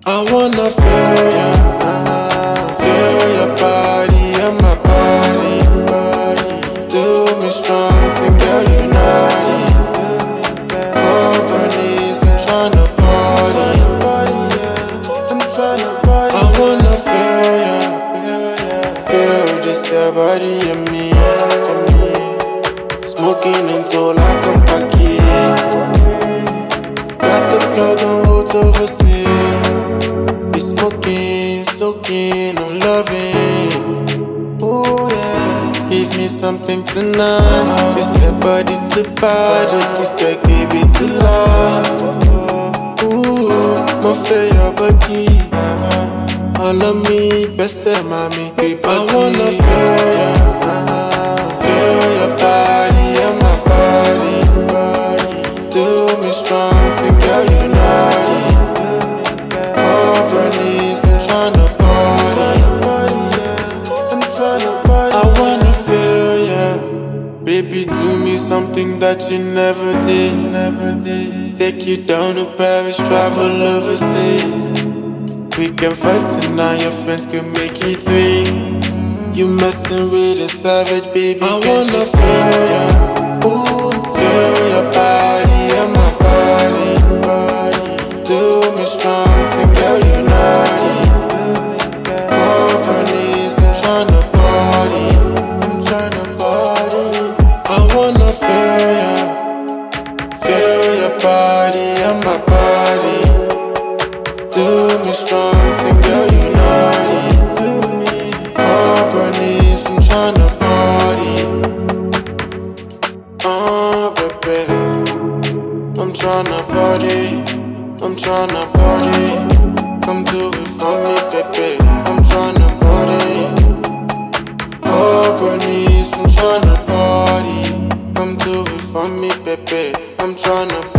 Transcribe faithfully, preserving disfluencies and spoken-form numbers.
I wanna feel ya, feel your body and my body. Do me strong, think girl you naughty. Open knees, I'm tryna party. I'm tryna party. I wanna feel ya, feel just your body and me, and me. Smoking until I come back here. Got the plug on roads overseas. Be smoking, soaking, I'm loving. Ooh yeah, give me something tonight. This your body to body, this your baby to love. Ooh, my feel your body. All of me, best say mommy, baby. I wanna feel ya, feel your body and my body. Do me strong, think girl you naughty. Open knees, I'm tryna party. I'm tryna party. I wanna feel ya, baby. Do me something that you never did, never did. Take you down to Paris, travel overseas. We can fight tonight, your friends can make it three. You messing with a savage, baby. I wanna feel ya, ooh, feel your body and my body. Do me strong, think girl you naughty. Open knees, I'm tryna party. I'm tryna party. I wanna feel ya, feel your body and my body. Do me strong, think girl you naughty. Open knees, I'm tryna party. Oh baby, I'm tryna party. I'm tryna party. Come do it for me, baby. I'm tryna party. Open knees, I'm tryna party. Come do it for me, baby. I'm tryna party.